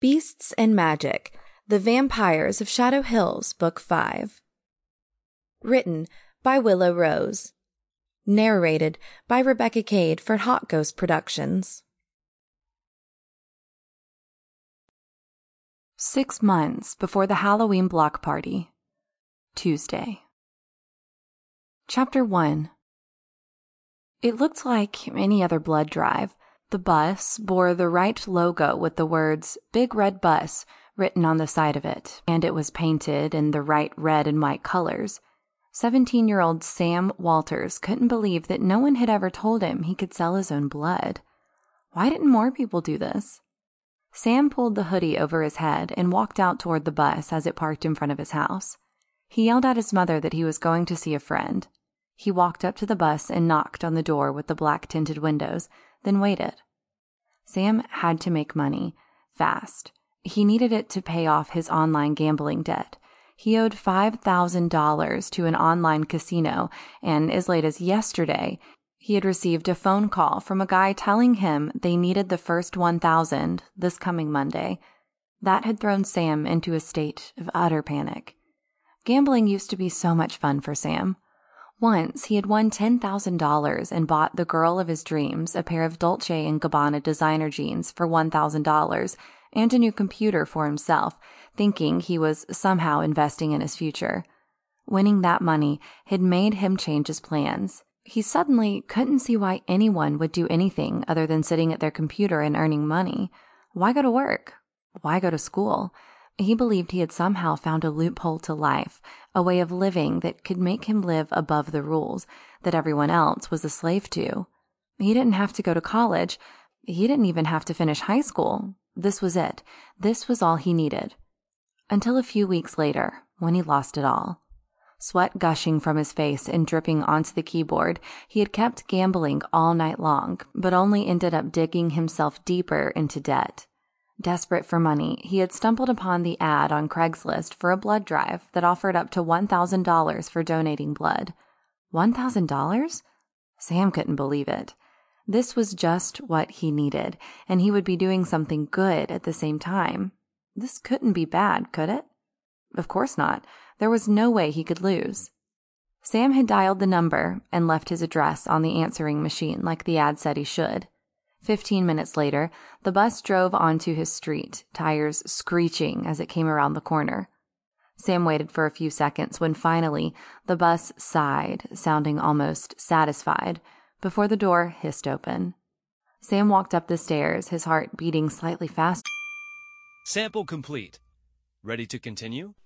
Beasts and Magic: The Vampires of Shadow Hills, Book 5. Written by Willow Rose. Narrated by Rebecca Cade for Hot Ghost Productions. 6 months before the Halloween block party. Tuesday. Chapter 1. It looked like any other blood drive. The bus bore the right logo with the words "Big Red Bus" written on the side of it, and it was painted in the right red and white colors. 17-year-old Sam Walters couldn't believe that no one had ever told him he could sell his own blood. Why didn't more people do this? Sam pulled the hoodie over his head and walked out toward the bus as it parked in front of his house. He yelled at his mother that he was going to see a friend. He walked up to the bus and knocked on the door with the black-tinted windows, then waited. Sam had to make money, fast. He needed it to pay off his online gambling debt. He owed $5,000 to an online casino, and as late as yesterday, he had received a phone call from a guy telling him they needed the first $1,000 this coming Monday. That had thrown Sam into a state of utter panic. Gambling used to be so much fun for Sam. Once, he had won $10,000 and bought the girl of his dreams a pair of Dolce & Gabbana designer jeans for $1,000 and a new computer for himself, thinking he was somehow investing in his future. Winning that money had made him change his plans. He suddenly couldn't see why anyone would do anything other than sitting at their computer and earning money. Why go to work? Why go to school? He believed he had somehow found a loophole to life, a way of living that could make him live above the rules that everyone else was a slave to. He didn't have to go to college. He didn't even have to finish high school. This was it. This was all he needed. Until a few weeks later, when he lost it all. Sweat gushing from his face and dripping onto the keyboard, he had kept gambling all night long, but only ended up digging himself deeper into debt. Desperate for money, he had stumbled upon the ad on Craigslist for a blood drive that offered up to $1,000 for donating blood. $1,000? Sam couldn't believe it. This was just what he needed, and he would be doing something good at the same time. This couldn't be bad, could it? Of course not. There was no way he could lose. Sam had dialed the number and left his address on the answering machine like the ad said he should. 15 minutes later, the bus drove onto his street, tires screeching as it came around the corner. Sam waited for a few seconds when finally the bus sighed, sounding almost satisfied, before the door hissed open. Sam walked up the stairs, his heart beating slightly faster. Sample complete. Ready to continue?